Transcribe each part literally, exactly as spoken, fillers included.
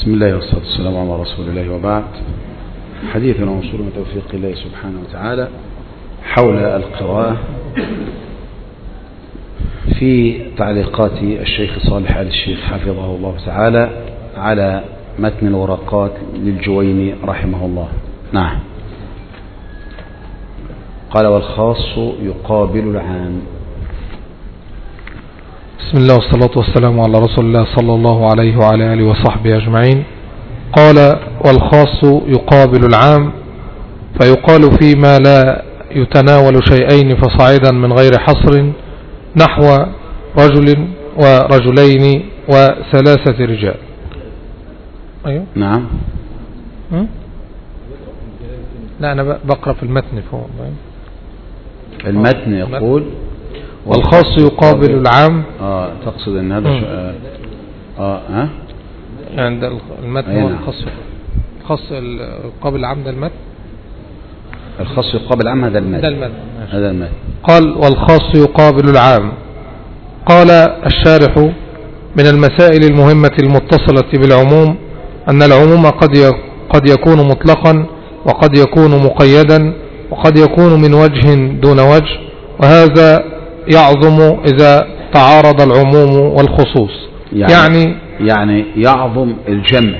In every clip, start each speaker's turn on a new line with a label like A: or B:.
A: بسم الله والصلاة والسلام على رسول الله وبعد. حديثنا موصول من توفيق الله سبحانه وتعالى حول القراءة في تعليقات الشيخ صالح آل الشيخ حفظه الله تعالى على متن الورقات للجويني رحمه الله. نعم. قال: والخاص يقابل العام.
B: بسم الله والصلاة والسلام على رسول الله صلى الله عليه وعلى آله وصحبه أجمعين. قال: والخاص يقابل العام، فيقال فيما لا يتناول شيئين فصاعدا من غير حصر نحو رجل ورجلين وثلاثة رجال. أيوه.
A: نعم.
B: لا أنا بقرأ في المتن فوق.
A: المتن يقول:
B: والخاص يقابل العام.
A: اه تقصد ان هذا اه اه ها
B: عند المتن هو الخاص الخاص يقابل العام. ده المتن
A: الخاص يقابل العام. هذا المتن
B: ده المتن
A: هذا المتن
B: قال: والخاص يقابل العام. قال الشارح: من المسائل المهمة المتصلة بالعموم أن العموم قد قد يكون مطلقا وقد يكون مقيدا وقد يكون من وجه دون وجه، وهذا يعظم إذا تعارض العموم والخصوص.
A: يعني
B: يعني,
A: يعني يعظم الجمع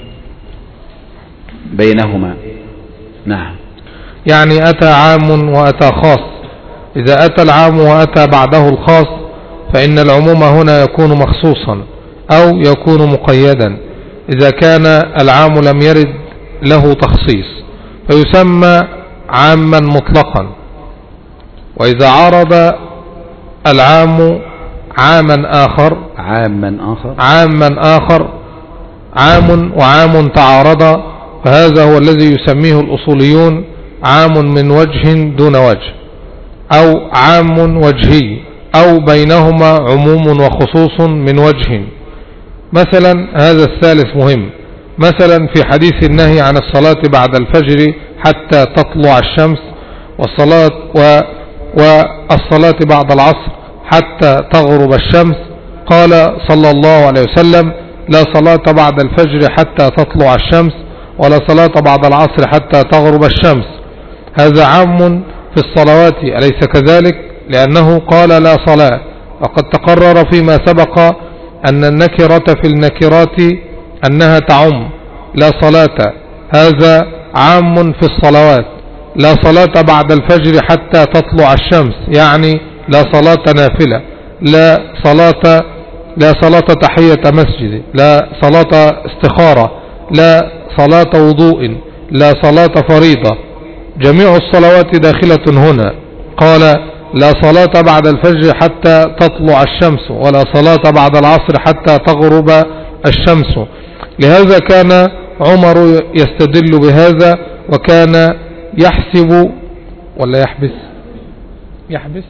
A: بينهما. نعم.
B: يعني أتى عام وأتى خاص. إذا أتى العام وأتى بعده الخاص فإن العموم هنا يكون مخصوصا أو يكون مقيدا إذا كان العام لم يرد له تخصيص فيسمى عاما مطلقا. وإذا عارض العام عاما آخر
A: عاما آخر
B: عاما آخر عام وعام تعارض، فهذا هو الذي يسميه الأصوليون عام من وجه دون وجه أو عام وجهي أو بينهما عموم وخصوص من وجه. مثلا هذا الثالث مهم، مثلا في حديث النهي عن الصلاة بعد الفجر حتى تطلع الشمس والصلاة و والصلاة بعد العصر حتى تغرب الشمس، قال صلى الله عليه وسلم: لا صلاة بعد الفجر حتى تطلع الشمس ولا صلاة بعد العصر حتى تغرب الشمس. هذا عام في الصلوات، أليس كذلك؟ لأنه قال لا صلاة، وقد تقرر فيما سبق أن النكرة في النكرات أنها تعم. لا صلاة هذا عام في الصلوات. لا صلاة بعد الفجر حتى تطلع الشمس يعني لا صلاة نافلة، لا صلاة لا صلاة تحية مسجد، لا صلاة استخارة، لا صلاة وضوء، لا صلاة فريضة. جميع الصلوات داخلة هنا. قال: لا صلاة بعد الفجر حتى تطلع الشمس ولا صلاة بعد العصر حتى تغرب الشمس. لهذا كان عمر يستدل بهذا، وكان يحسب ولا يحبس يحبس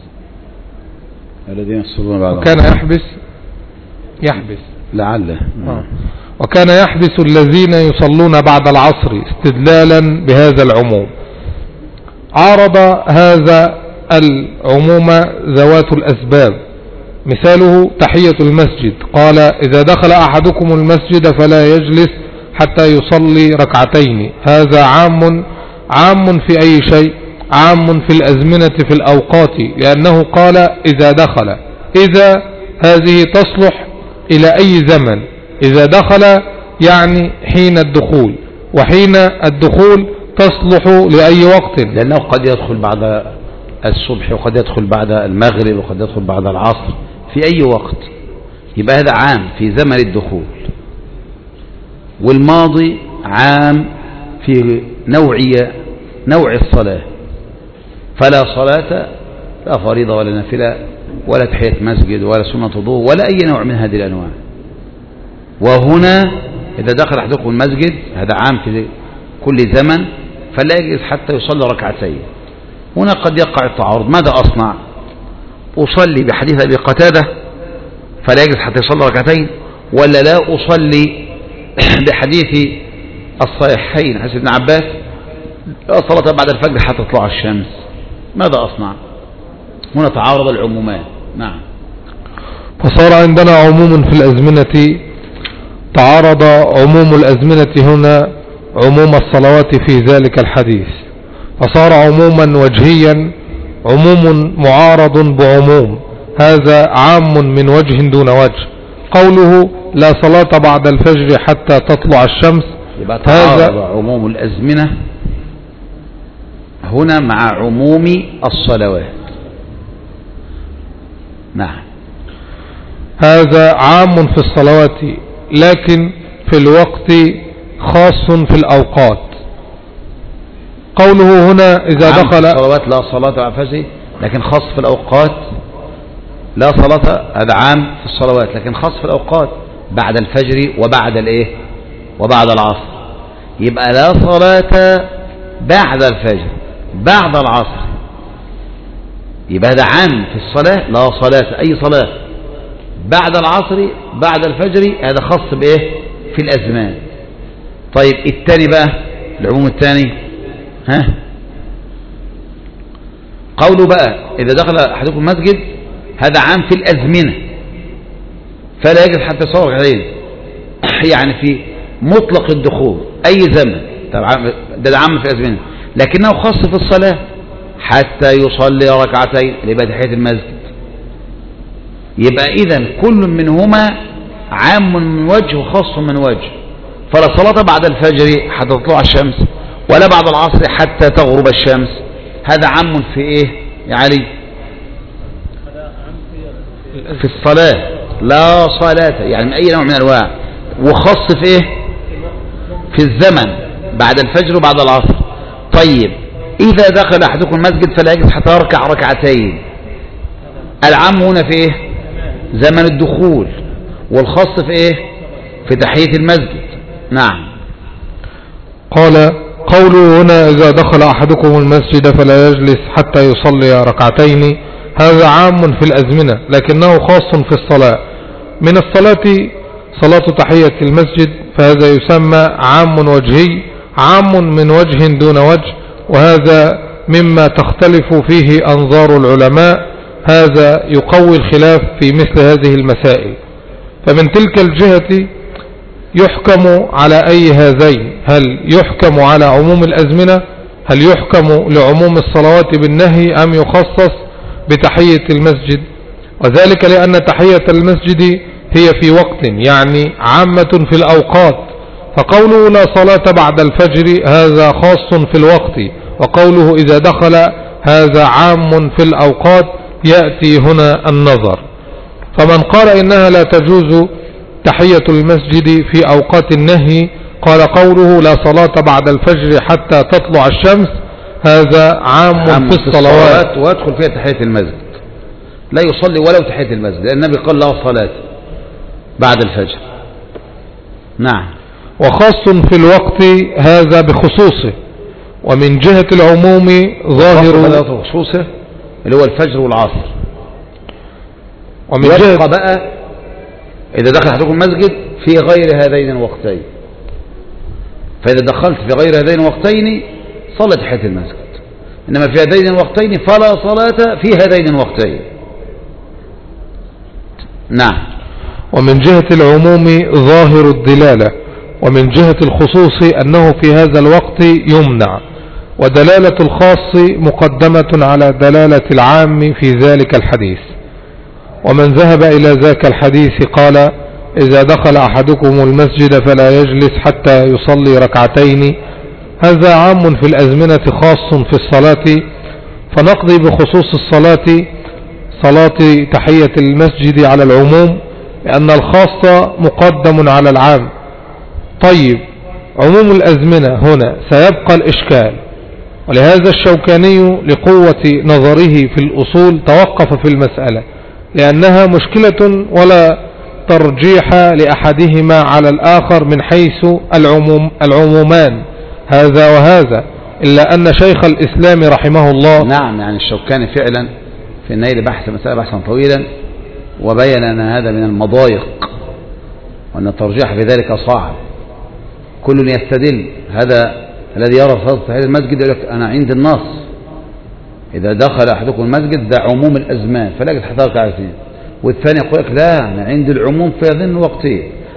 A: الذين يصلون بعد
B: وكان يحبس يحبس
A: لعله
B: آه. وكان يحبس الذين يصلون بعد العصر استدلالا بهذا العموم. عارض هذا العموم ذوات الأسباب، مثاله تحية المسجد. قال: إذا دخل أحدكم المسجد فلا يجلس حتى يصلي ركعتين. هذا عام عام في أي شيء؟ عام في الأزمنة في الأوقات، لأنه قال إذا دخل. إذا هذه تصلح إلى أي زمن. إذا دخل يعني حين الدخول، وحين الدخول تصلح لأي وقت،
A: لأنه قد يدخل بعد الصبح وقد يدخل بعد المغرب وقد يدخل بعد العصر في أي وقت. يبقى هذا عام في زمن الدخول. والماضي عام في نوعية نوع الصلاة، فلا صلاة لا فريضة ولا نافلة ولا تحية مسجد ولا سنة وضوء ولا أي نوع من هذه الأنواع. وهنا إذا دخل أحدكم المسجد هذا عام في كل زمن، فلا يجلس حتى يصلي ركعتين. هنا قد يقع التعارض. ماذا أصنع؟ أصلي بحديث أبي قتادة فلا يجلس حتى يصلي ركعتين، ولا لا أصلي بحديث الصحيحين حديث ابن عباس لا صلاة بعد الفجر حتى تطلع الشمس؟ ماذا أصنع؟ هنا تعارض العمومان. نعم.
B: فصار عندنا عموم في الأزمنة تعارض عموم الأزمنة هنا عموم الصلوات في ذلك الحديث، فصار عموما وجهيا عموم معارض بعموم، هذا عام من وجه دون وجه. قوله لا صلاة بعد الفجر حتى تطلع الشمس،
A: يبقى تعارض عموم الأزمنة هنا مع عموم الصلوات. نعم،
B: هذا عام في الصلوات لكن في الوقت خاص في الأوقات. قوله هنا إذا
A: عام
B: دخل
A: في الصلوات لا صلاة على الفجر، لكن خاص في الأوقات لا صلاة. هذا عام في الصلوات لكن خاص في الأوقات بعد الفجر وبعد الإيه وبعد العصر. يبقى لا صلاة بعد الفجر بعد العصر، يبقى هذا عام في الصلاة، لا صلاة أي صلاة بعد العصر بعد الفجر، هذا خاص بإيه في الأزمان. طيب الثاني بقى، العموم الثاني ها قوله بقى إذا دخل أحدكم المسجد، هذا عام في الأزمنة فلا يجب حتى يصور عليه، يعني في مطلق الدخول أي زمن، ده عام في الأزمنة، لكنه خاص في الصلاة حتى يصلي ركعتين لبقى تحية المسجد. يبقى إذن كل منهما عام من وجه وخاص من وجه. فلا صلاة بعد الفجر حتى تطلع الشمس، ولا بعد العصر حتى تغرب الشمس، هذا عام في إيه يا علي؟ في الصلاة لا صلاة، يعني من أي نوع من الأنواع، وخاص في إيه في الزمن بعد الفجر وبعد العصر. طيب إذا دخل أحدكم المسجد فلا يجب حتى يركع ركعتين، العام هنا في إيه زمن الدخول، والخاص في إيه في تحية المسجد. نعم.
B: قال قوله هنا إذا دخل أحدكم المسجد فلا يجلس حتى يصلي ركعتين، هذا عام في الأزمنة لكنه خاص في الصلاة. من الصلاة صلاة تحية المسجد، فهذا يسمى عام وجهي، عام من وجه دون وجه، وهذا مما تختلف فيه أنظار العلماء، هذا يقوي الخلاف في مثل هذه المسائل. فمن تلك الجهة يحكم على أي هذين، هل يحكم على عموم الأزمنة، هل يحكم لعموم الصلوات بالنهي أم يخصص بتحية المسجد؟ وذلك لأن تحية المسجد هي في وقت، يعني عامة في الأوقات، فقوله لا صلاة بعد الفجر هذا خاص في الوقت، وقوله إذا دخل هذا عام في الأوقات، يأتي هنا النظر. فمن قال إنها لا تجوز تحية المسجد في أوقات النهي، قال قوله لا صلاة بعد الفجر حتى تطلع الشمس، هذا عام, عام في الصلوات
A: ويدخل فيها تحية المسجد، لا يصلي ولو تحية المسجد، لأن النبي قال لا صلاة بعد الفجر. نعم.
B: وخاص في الوقت هذا بخصوصه، ومن جهة العموم ظاهر
A: خصوصه اللي هو الفجر والعصر.
B: ومن جهة
A: بقى إذا دخل أحدكم المسجد في غير هذين الوقتين، فإذا دخلت في غير هذين الوقتين صلت تحية المسجد، إنما في هذين الوقتين فلا صلاة في هذين الوقتين. نعم.
B: ومن جهة العموم ظاهر الدلالة، ومن جهة الخصوص أنه في هذا الوقت يمنع، ودلالة الخاص مقدمة على دلالة العام في ذلك الحديث. ومن ذهب إلى ذاك الحديث قال إذا دخل أحدكم المسجد فلا يجلس حتى يصلي ركعتين، هذا عام في الأزمنة خاص في الصلاة، فنقضي بخصوص الصلاة صلاة تحية المسجد على العموم، لأن الخاص مقدم على العام. طيب عموم الأزمنة هنا سيبقى الإشكال، ولهذا الشوكاني لقوة نظره في الأصول توقف في المسألة، لأنها مشكلة ولا ترجيح لأحدهما على الآخر من حيث العموم العمومان هذا وهذا، إلا أن شيخ الإسلام رحمه الله.
A: نعم، يعني الشوكاني فعلا في النيل بحث مسألة بحثا طويلا، وبين أن هذا من المضايق، وأن الترجيح في ذلك صعب. كل يستدل، هذا الذي يرى صلاة تحية المسجد يقول لك أنا عند النص إذا دخل أحدكم المسجد ده عموم الأزمان فلا يجب حتى ركعتين، والثاني يقول لك لا أنا عند العموم في هذين الوقتين،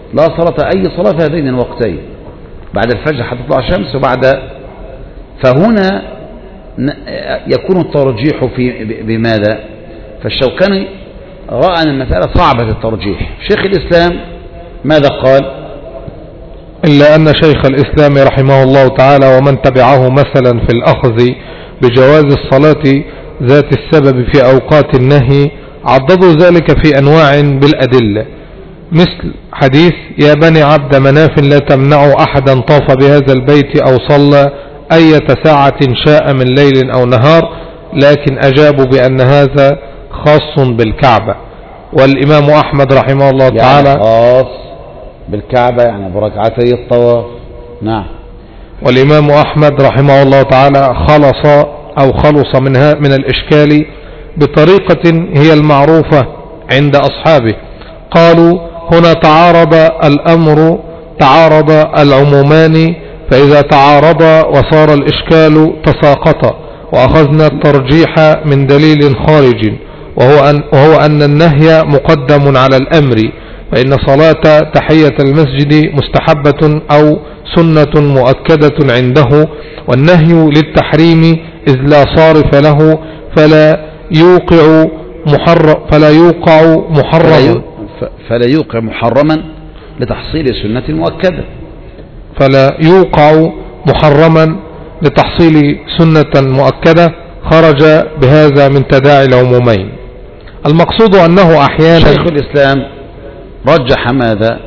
A: لا صلاة أي صلاة في هذين الوقتين، بعد الفجر حتى تطلع الشمس وبعد. فهنا يكون الترجيح في بماذا؟ فالشوكاني رأى أن المسألة صعبة الترجيح. شيخ الإسلام ماذا قال؟
B: إلا أن شيخ الإسلام رحمه الله تعالى ومن تبعه مثلا في الأخذ بجواز الصلاة ذات السبب في أوقات النهي عضدوا ذلك في أنواع بالأدلة، مثل حديث يا بني عبد مناف لا تمنعوا أحدا طاف بهذا البيت أو صلى أية ساعة شاء من ليل أو نهار، لكن أجابوا بأن هذا خاص بالكعبة. والإمام أحمد رحمه الله
A: يعني
B: تعالى
A: خاص بالكعبة يعني بركعتي الطواف. نعم.
B: والإمام أحمد رحمه الله تعالى خلص أو خلص منها من الإشكال بطريقة هي المعروفة عند أصحابه. قالوا هنا تعارض الأمر، تعارض العمومان، فإذا تعارض وصار الإشكال تساقط، وأخذنا الترجيح من دليل خارج، وهو أن, وهو أن النهي مقدم على الأمر، فإن صلاة تحية المسجد مستحبة أو سنة مؤكدة عنده، والنهي للتحريم إذ لا صارف له فلا يوقع محرم فلا يوقع محرم
A: فلا يوقع محرما لتحصيل سنة مؤكدة
B: فلا يوقع محرما لتحصيل سنة مؤكدة، خرج بهذا من تداعي العمومين. المقصود أنه أحيانا
A: شيخ الإسلام رجح ماذا؟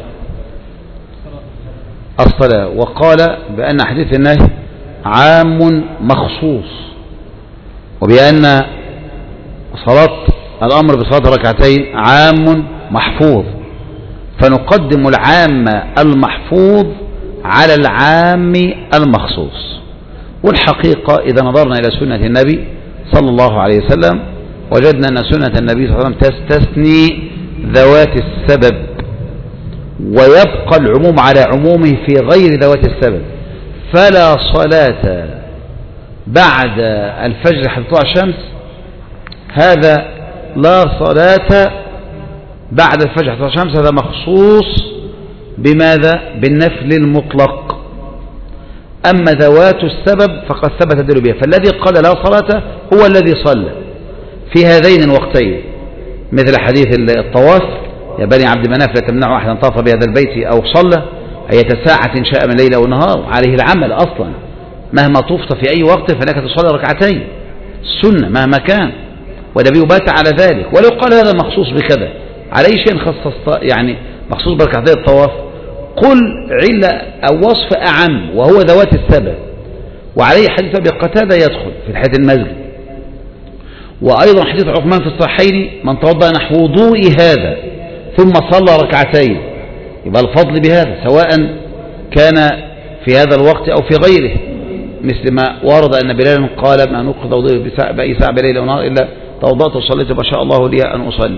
A: الصلاة، وقال بأن حديث النهي عام مخصوص، وبأن صلاة الأمر بصلاة ركعتين عام محفوظ، فنقدم العام المحفوظ على العام المخصوص. والحقيقة إذا نظرنا إلى سنة النبي صلى الله عليه وسلم وجدنا أن سنة النبي صلى الله عليه وسلم تستثني ذوات السبب، ويبقى العموم على عمومه في غير ذوات السبب. فلا صلاة بعد الفجر حتى تطلع الشمس، هذا لا صلاة بعد الفجر حتى تطلع الشمس، هذا مخصوص بماذا؟ بالنفل المطلق. أما ذوات السبب فقد ثبت الدليل بها، فالذي قال لا صلاة هو الذي صلى في هذين الوقتين، مثل حديث الطواف يا بني عبد مناف لا تمنعوا أحدا طاف بهذا البيت أو صلى أية ساعة شاء من ليل أو نهار، عليه العمل أصلا، مهما طفت في أي وقت فإنك تصلي ركعتين السنة مهما كان، والنبي بات على ذلك. ولو قال هذا مخصوص بكذا، على أي شيء خصص يعني مخصوص بركعتي الطواف؟ قل علة أو وصف أعم وهو ذوات السبب. وعليه حديث أبي قتادة يدخل في تحية المسجد، وأيضا حديث عثمان في الصحيحين من توضأ نحو وضوء هذا ثم صلى ركعتين، يبقى الفضل بهذا سواء كان في هذا الوقت أو في غيره، مثل ما ورد أن بلال قال ما نقض وضوء بأي ساعة بليل أو نهار إلا توضأت وصليت ما شاء الله لي أن أصلي.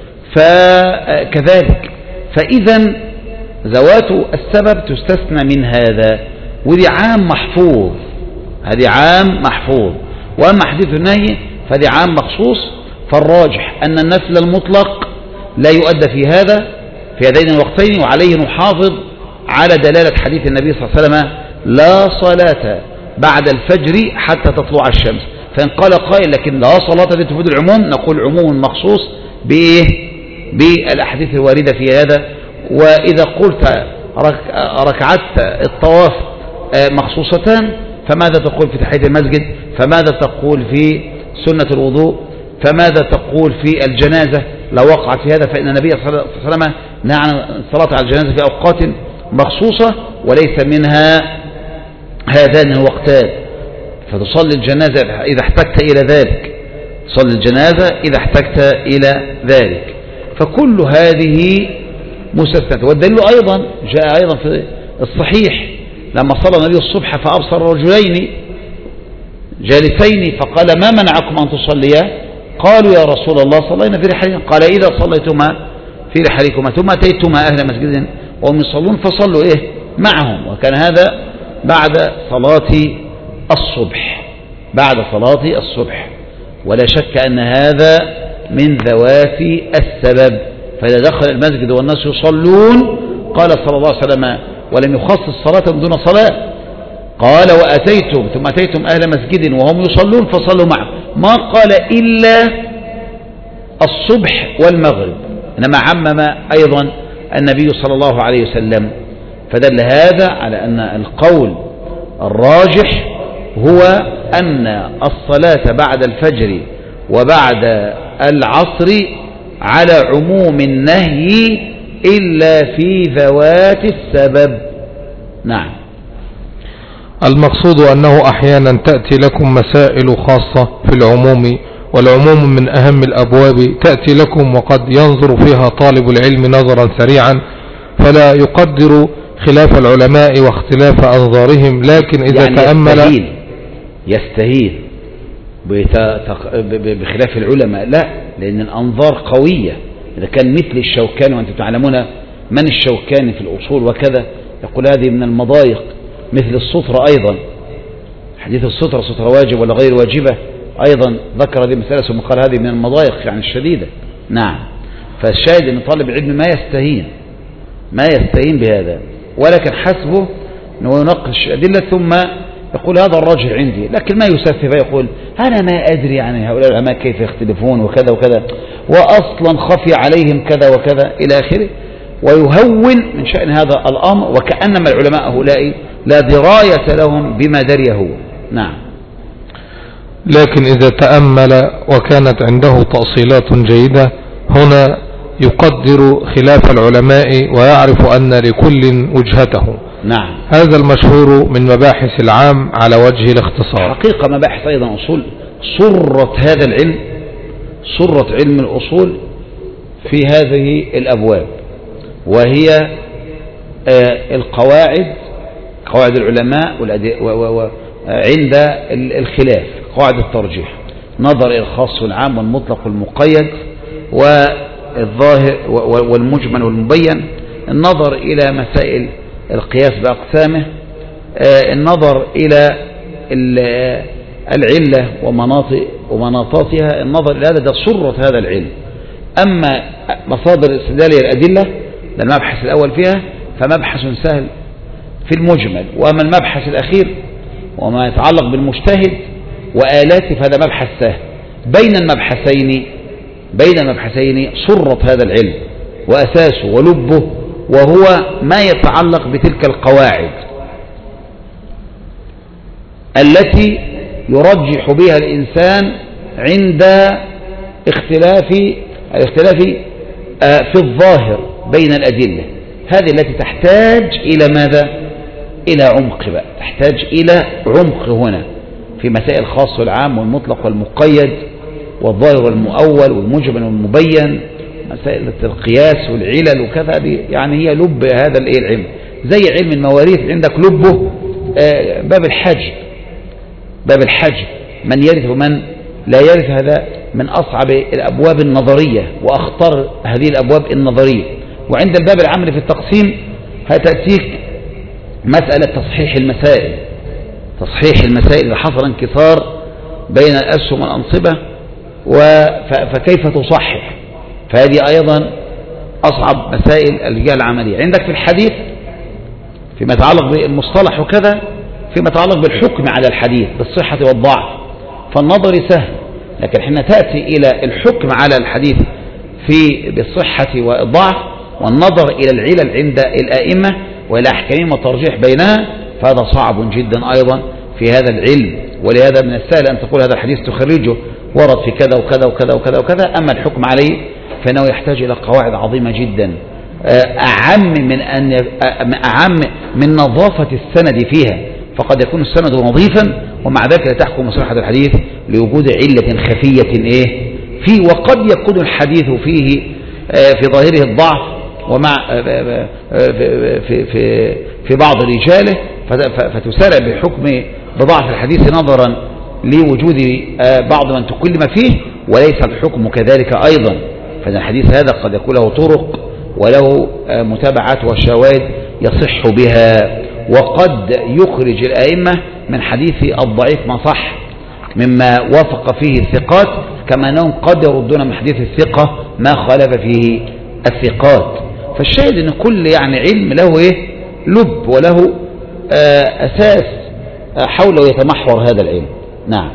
A: فكذلك فإذا ذوات السبب تستثنى من هذا، ودي عام محفوظ، هذه عام محفوظ. وأما حديث النهي فهذه عام مخصوص. فالراجح أن النفل المطلق لا يؤدى في هذا في هذين الوقتين، وعليه نحافظ على دلالة حديث النبي صلى الله عليه وسلم لا صلاة بعد الفجر حتى تطلع الشمس. فإن قال قائل لكن لا صلاة دي تفيد العموم، نقول عموم مخصوص بإيه؟ بالأحاديث الواردة في هذا. وإذا قلت ركعت الطواف مخصوصتان فماذا تقول في تحية المسجد؟ فماذا تقول في سنة الوضوء؟ فماذا تقول في الجنازة لو وقعت في هذا؟ فإن النبي صلى الله عليه وسلم نهى عن الصلاة على الجنازة في أوقات مخصوصة وليس منها هذان الوقتان، فتصلي الجنازة إذا احتجت إلى ذلك، تصلي الجنازة إذا احتجت إلى ذلك. فكل هذه مستثنى. والدليل أيضا جاء أيضا في الصحيح لما صلى النبي الصبح فأبصر رجلين جالسين فقال ما منعكم أن تصليا؟ قالوا يا رسول الله صلينا في رحلنا. قال إذا صليتما في رحلكما ثم أتيتما أهل مسجد وهم يصلون فصلوا إيه معهم. وكان هذا بعد صلاة الصبح، بعد صلاة الصبح. ولا شك أن هذا من ذوات السبب. فإذا دخل المسجد والناس يصلون قال صلى الله عليه وسلم ولم يخصص صلاة دون صلاة، قال وأتيتم ثم أتيتم أهل مسجد وهم يصلون فصلوا معه، ما قال إلا الصبح والمغرب، إنما عمم أيضا النبي صلى الله عليه وسلم. فدل هذا على أن القول الراجح هو أن الصلاة بعد الفجر وبعد العصر على عموم النهي إلا في ذوات السبب. نعم.
B: المقصود أنه أحيانا تأتي لكم مسائل خاصة في العموم، والعموم من أهم الأبواب، تأتي لكم وقد ينظر فيها طالب العلم نظرا سريعا فلا يقدر خلاف العلماء واختلاف أنظارهم، لكن إذا
A: يعني
B: تأمل
A: يستهيل, يستهيل بخلاف العلماء، لا، لأن الأنظار قوية. إذا كان مثل الشوكاني، وأنتم تعلمون من الشوكاني في الأصول وكذا، يقول هذه من المضايق، مثل السطرة أيضا، حديث السطرة سطرة واجب ولا غير واجبة، أيضا ذكر هذه المسألة ثم قال هذه من المضايق يعني الشديدة. نعم. فالشاهد أن طالب العلم ما يستهين ما يستهين بهذا، ولكن حسبه أنه يناقش أدلة ثم يقول هذا الراجح عندي، لكن ما يسفه يقول أنا ما أدري عن هؤلاء العلماء كيف يختلفون وكذا وكذا، وأصلا خفي عليهم كذا وكذا إلى آخره، ويهون من شأن هذا الأمر، وكأنما العلماء هؤلاء لا دراية لهم بما دري هو. نعم.
B: لكن إذا تأمل وكانت عنده تأصيلات جيدة هنا يقدر خلاف العلماء ويعرف أن لكل وجهته.
A: نعم.
B: هذا المشهور من مباحث العام على وجه الاختصار.
A: حقيقة مباحث أيضا أصول صرة هذا العلم، صرة علم الأصول في هذه الأبواب، وهي القواعد، قواعد العلماء عند الخلاف، قواعد الترجيح، نظر إلى الخاص والعام والمطلق والمقيد والظاهر والمجمل والمبين، النظر إلى مسائل القياس بأقسامه، النظر إلى العلة ومناطاتها، النظر إلى هذا، ده صرة هذا العلم. أما مصادر الاستدلال الأدلة ده المبحث الأول فيها، فمبحث سهل في المجمل، وأما المبحث الأخير وما يتعلق بالمجتهد وآلاته فهذا مبحث سهل. بين المبحثين بين المبحثين صرة هذا العلم وأساسه ولبه، وهو ما يتعلق بتلك القواعد التي يرجح بها الإنسان عند اختلاف الاختلاف في الظاهر بين الأدلة، هذه التي تحتاج إلى ماذا؟ إلى عمق بقى، تحتاج إلى عمق هنا في مسائل الخاص والعام والمطلق والمقيد والظاهر والمؤول والمجمل والمبين، مسائل القياس والعلل وكذا، دي يعني هي لب هذا العلم. زي علم المواريث عندك لبه باب الحج، باب الحج من يرث ومن لا يرث، هذا من أصعب الأبواب النظرية وأخطر هذه الأبواب النظرية. وعند الباب العملي في التقسيم هتأتيك مسألة تصحيح المسائل، تصحيح المسائل إذا حصل انكسار بين الأسهم والأنصبة فكيف تصحح، فهذه أيضا أصعب مسائل الجهة العملية. عندك في الحديث فيما يتعلق بالمصطلح وكذا، فيما يتعلق بالحكم على الحديث بالصحة والضعف، فالنظر سهل، لكن حين تأتي إلى الحكم على الحديث في بالصحة والضعف والنظر إلى العلل عند الآئمة وإلى أحكامهم والترجيح بينها، فهذا صعب جدا أيضا في هذا العلم. ولهذا من السهل أن تقول هذا الحديث تخرجه ورد في كذا وكذا وكذا وكذا وكذا، أما الحكم عليه فإنه يحتاج إلى قواعد عظيمة جدا، أعم من أن أعم من نظافة السند فيها، فقد يكون السند نظيفا ومع ذلك لا تحكم صحة الحديث لوجود علة خفية إيه فيه، وقد يكون الحديث فيه في ظاهره الضعف ومع في في في بعض رجاله، فتسارع بحكم بضعف الحديث نظرا لوجود بعض من تكلم فيه، وليس الحكم كذلك أيضا، فإن الحديث هذا قد يكون له طرق وله متابعات وشواهد يصح بها، وقد يخرج الأئمة من حديث الضعيف ما صح مما وافق فيه الثقات، كما أنهم قد يردون من حديث الثقة ما خالف فيه الثقات. فالشاهد ان كل يعني علم له ايه لب وله آه اساس آه حوله يتمحور هذا العلم. نعم.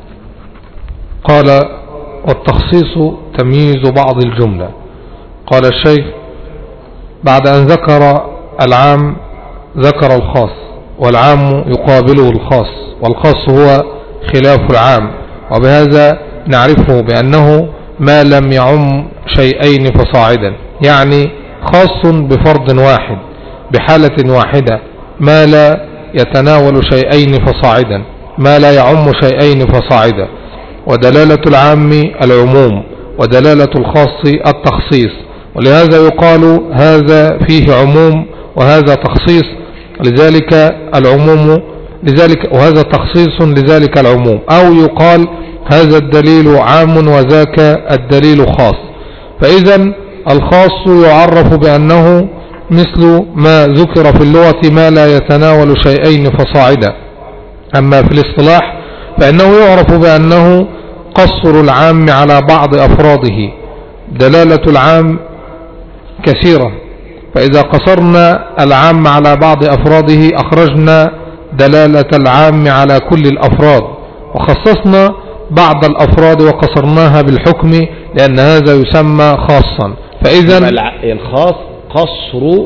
B: قال والتخصيص تمييز بعض الجملة. قال الشيخ بعد أن ذكر العام ذكر الخاص، والعام يقابله الخاص، والخاص هو خلاف العام، وبهذا نعرفه بأنه ما لم يعم شيئين فصاعدا، يعني خاص بفرد واحد بحالة واحدة، ما لا يتناول شيئين فصاعدا، ما لا يعم شيئين فصاعدا. ودلالة العام العموم، ودلالة الخاص التخصيص، ولهذا يقال هذا فيه عموم وهذا تخصيص لذلك العموم لذلك وهذا تخصيص لذلك العموم، أو يقال هذا الدليل عام وذاك الدليل خاص. فإذا الخاص يعرف بأنه مثل ما ذكر في اللغة ما لا يتناول شيئين فصاعدا. أما في الاصطلاح فإنه يعرف بأنه قصر العام على بعض أفراده. دلالة العام كثيرة، فإذا قصرنا العام على بعض أفراده أخرجنا دلالة العام على كل الأفراد، وخصصنا بعض الأفراد وقصرناها بالحكم، لأن هذا يسمى خاصا. فإذا
A: الخاص قصر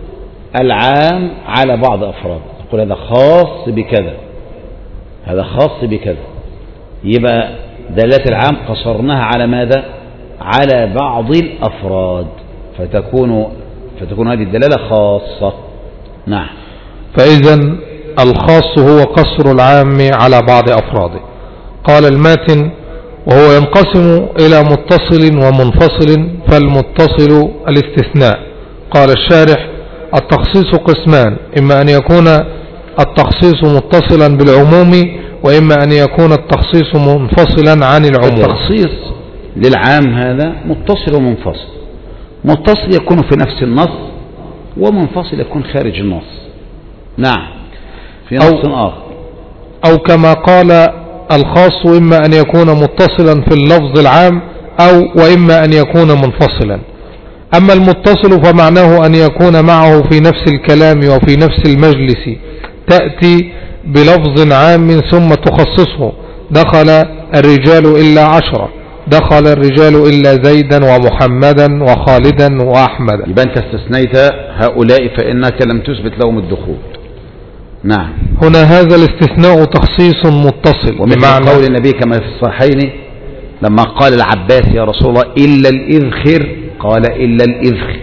A: العام على بعض أفراد، يقول هذا خاص بكذا، هذا خاص بكذا، يبقى دلالة العام قصرناها على ماذا؟ على بعض الأفراد، فتكون فتكون هذه الدلالة خاصة. نعم.
B: فإذا الخاص هو قصر العام على بعض أفراده. قال الماتن وهو ينقسم إلى متصل ومنفصل، فالمتصل الاستثناء. قال الشارح التخصيص قسمان، إما أن يكون التخصيص متصلا بالعموم، وإما أن يكون التخصيص منفصلا عن العموم.
A: التخصيص للعام هذا متصل ومنفصل، متصل يكون في نفس النص، ومنفصل يكون خارج النص. نعم، في نص آخر.
B: أو كما قال الخاص إما أن يكون متصلا في اللفظ العام، أو وإما أن يكون منفصلا. أما المتصل فمعناه أن يكون معه في نفس الكلام وفي نفس المجلس، تأتي بلفظ عام ثم تخصصه. دخل الرجال إلا عشرة، دخل الرجال إلا زيدا ومحمدا وخالدا وأحمدا.
A: يبقى أنت استثنيت هؤلاء فإنك لم تثبت لهم الدخول. نعم.
B: هنا هذا الاستثناء تخصيص متصل،
A: بمعنى قول النبي كما في الصحيحين لما قال العباس يا رسول الله إلا الإذخر، قال إلا الإذخر.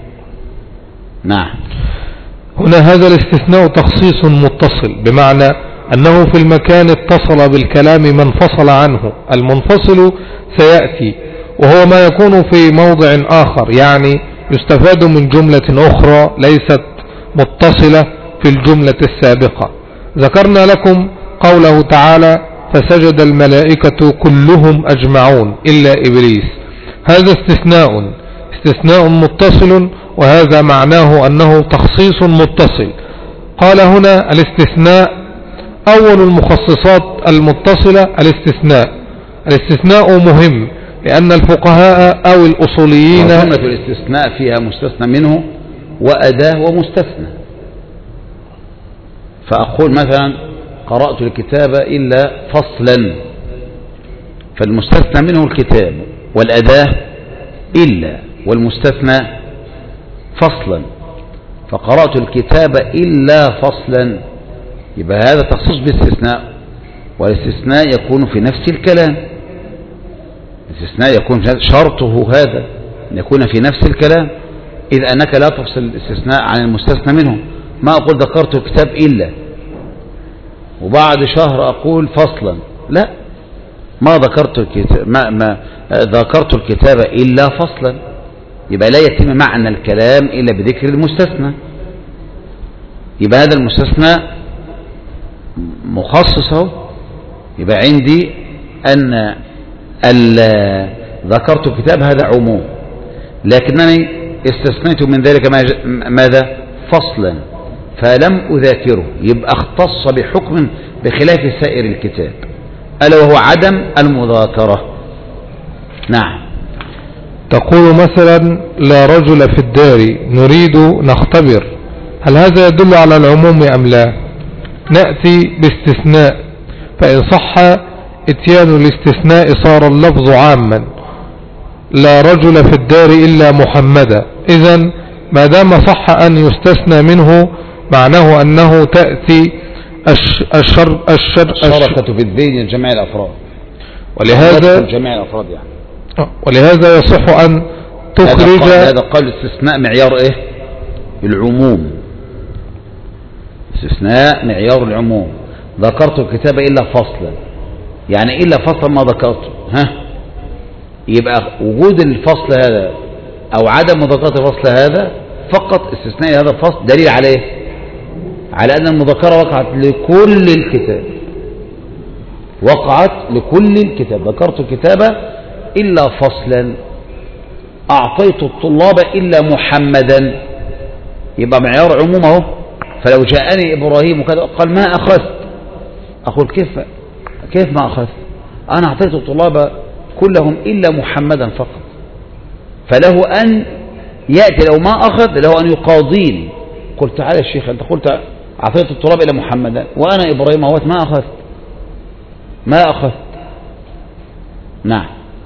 A: نعم.
B: هنا هذا الاستثناء تخصيص متصل، بمعنى أنه في المكان اتصل بالكلام ما انفصل عنه. المنفصل سيأتي وهو ما يكون في موضع آخر، يعني يستفاد من جملة أخرى ليست متصلة في الجملة السابقة. ذكرنا لكم قوله تعالى فسجد الملائكة كلهم أجمعون إلا إبليس. هذا استثناء استثناء متصل، وهذا معناه أنه تخصيص متصل. قال هنا الاستثناء أول المخصصات المتصلة الاستثناء. الاستثناء مهم لأن الفقهاء أو الأصوليين
A: جملة الاستثناء فيها مستثنى منه وأداة ومستثنى. فأقول مثلا قرأت الكتاب إلا فصلا، فالمستثنى منه الكتاب، والأداة إلا، والمستثنى فصلا. فقرأت الكتاب إلا فصلا، يبقى هذا تخصيص باستثناء، والاستثناء يكون في نفس الكلام. الاستثناء يكون شرطه هذا أن يكون في نفس الكلام، إذ أنك لا تفصل الاستثناء عن المستثنى منه. ما أقول ذكرت الكتاب إلا وبعد شهر أقول فصلا، لا، ما ذكرت الكتاب ما, ما ذكرت الكتاب إلا فصلا، يبقى لا يتم معنى الكلام إلا بذكر المستثنى. يبقى هذا المستثنى مخصصه. يبقى عندي أن ذكرت الكتاب هذا عموم، لكنني استثنيت من ذلك ماذا؟ فصلا، فلم أذاكره، يبقى اختص بحكم بخلاف سائر الكتاب، ألا وهو عدم المذاكرة. نعم.
B: تقول مثلا لا رجل في الدار نريد نختبر، هل هذا يدل على العموم أم لا؟ نأتي باستثناء، فإن صح اتيان الاستثناء صار اللفظ عاما، لا رجل في الدار إلا محمدا. إذن ما دام صح أن يستثنى منه معناه أنه تأتي الشر الشر
A: الشركة في الذهن جميع الأفراد،
B: ولهذا
A: جميع الأفراد يعني
B: ولهذا يصح أن تخرج.
A: هذا قال الاستثناء معيار إيه؟ العموم. استثناء معيار العموم. ذكرت الكتاب إلا فصلا، يعني إلا فصلا ما ذكرته، ها يبقى وجود الفصل هذا أو عدم مذاكرة الفصل هذا فقط استثناء هذا الفصل دليل عليه على أن المذاكرة وقعت لكل الكتاب، وقعت لكل الكتاب. ذكرت الكتاب إلا فصلا، أعطيت الطلاب إلا محمدا، يبقى معيار عمومه. فلو جاءني إبراهيم وكذا قال ما أخذت، أقول كيف كيف ما أخذت؟ أنا أعطيت الطلاب كلهم إلا محمدا فقط. فله أن يأتي لو ما أخذ له أن يقاضيني. قلت تعالى يا شيخ، أنت قلت أعطيت الطلاب إلى محمدا وأنا إبراهيم هوت ما أخذت ما أخذت نعم.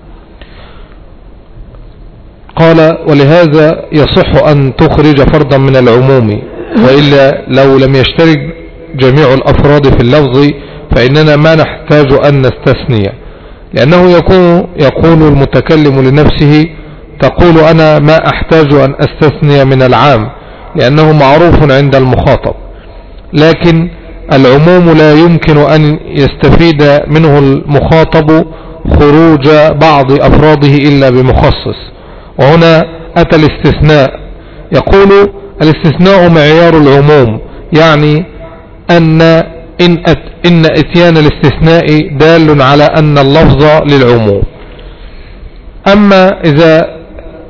B: قال ولهذا يصح أن تخرج فردا من العموم، وإلا لو لم يشترك جميع الأفراد في اللفظ فإننا ما نحتاج أن نستثني، لأنه يكون يقول المتكلم لنفسه تقول أنا ما أحتاج أن أستثني من العام لأنه معروف عند المخاطب، لكن العموم لا يمكن أن يستفيد منه المخاطب خروج بعض أفراده إلا بمخصص. وهنا أتى الاستثناء، يقول الاستثناء معيار العموم، يعني أن إن, أت إن اتيان الاستثناء دال على أن اللفظ للعموم. أما إذا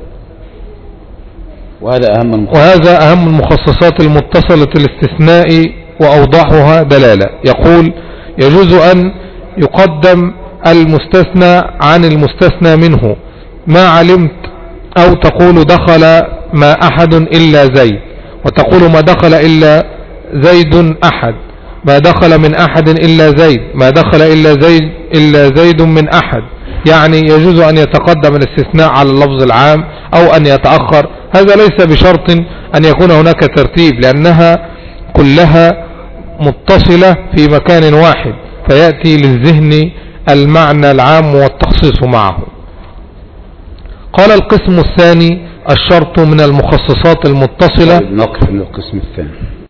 A: وهذا أهم
B: وهذا أهم المخصصات المتصلة الاستثناء وأوضحها دلالة. يقول يجوز أن يقدم المستثنى عن المستثنى منه، ما علمت، أو تقول دخل ما أحد إلا زيد، وتقول ما دخل إلا زيد أحد، ما دخل من أحد إلا زيد، ما دخل إلا زيد إلا زيد من أحد. يعني يجوز أن يتقدم الاستثناء على اللفظ العام أو أن يتأخر. هذا ليس بشرط أن يكون هناك ترتيب، لأنها كلها متصلة في مكان واحد، فيأتي للذهن المعنى العام والتخصيص معه. قال القسم الثاني الشرط من المخصصات المتصلة.
A: نقف من القسم الثاني.